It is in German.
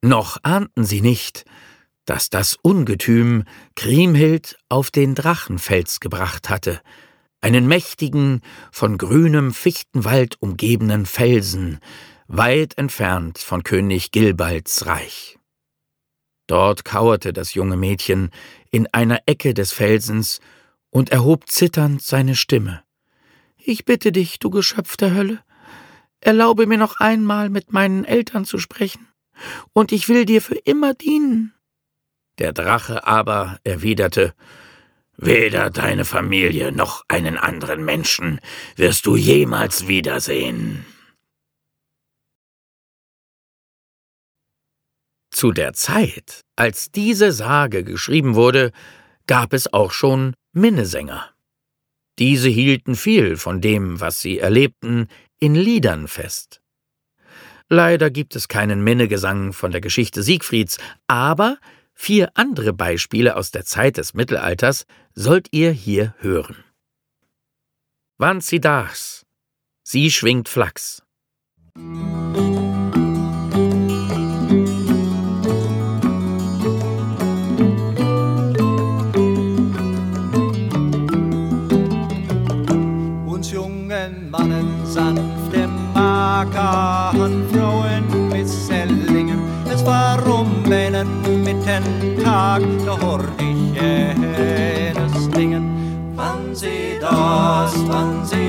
Noch ahnten sie nicht, dass das Ungetüm Kriemhild auf den Drachenfels gebracht hatte, einen mächtigen, von grünem Fichtenwald umgebenen Felsen, weit entfernt von König Gilbalds Reich. Dort kauerte das junge Mädchen in einer Ecke des Felsens und erhob zitternd seine Stimme. »Ich bitte dich, du Geschöpf der Hölle, erlaube mir noch einmal mit meinen Eltern zu sprechen, und ich will dir für immer dienen.« Der Drache aber erwiderte, »Weder deine Familie noch einen anderen Menschen wirst du jemals wiedersehen.« Zu der Zeit, als diese Sage geschrieben wurde, gab es auch schon Minnesänger. Diese hielten viel von dem, was sie erlebten, in Liedern fest. Leider gibt es keinen Minnegesang von der Geschichte Siegfrieds, aber 4 andere Beispiele aus der Zeit des Mittelalters sollt ihr hier hören. Wann sie dachs, sie schwingt Flachs. Mannen sanfte Maker an Frauen mit Sellingen. Es war Rumänen mitten Tag, da hört ich eines Dingen. Wann sie